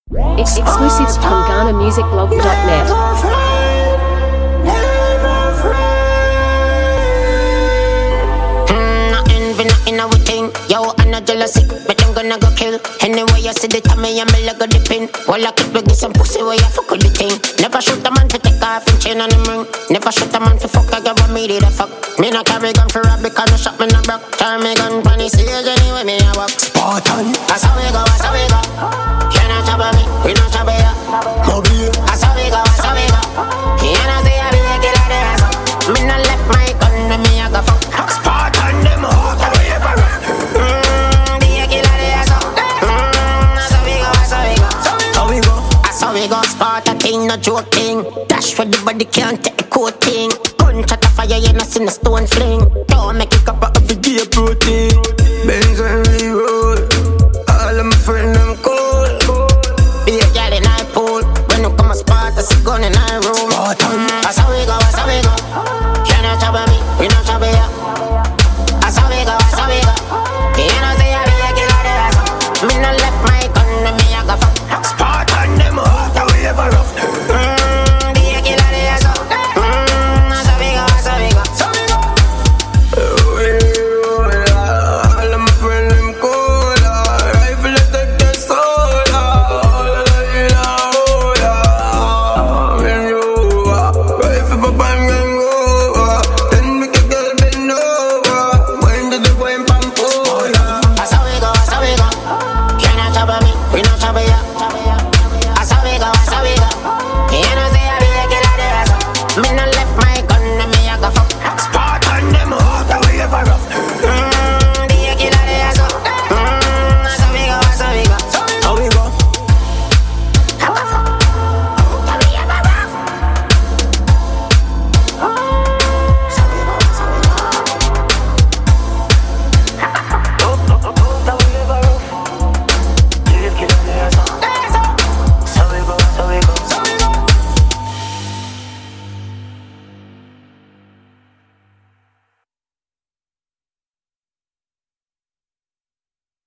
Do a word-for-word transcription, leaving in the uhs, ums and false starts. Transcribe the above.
Exclusives from Ghana Music Blog dot net. In our thing, yo, I'm not jealousy, but I'm gonna go kill. Anyway, you see the time, I'm a leg of the pin. Well, I keep with some pussy where you fuck with the thing. Never shoot a man to take off and chain on him ring. Never shoot a man to fuck, I give a me the fuck. Me not carry gun for rap because no shot me no broke. Turn me gun funny stage anyway, me a walk. Spartan, that's how we go, that's how we go. You not trouble me, we not trouble ya. Mobile, that's how we go, that's how we go. You not say I be a killer there, so me not left my gun, when me a go fuck. Spartan, them hot. We go spot a thing, no joking. Dash for the body, can't take a coating. Gun shot a fire, you not see no stone fling. Don't make it up of the day protein.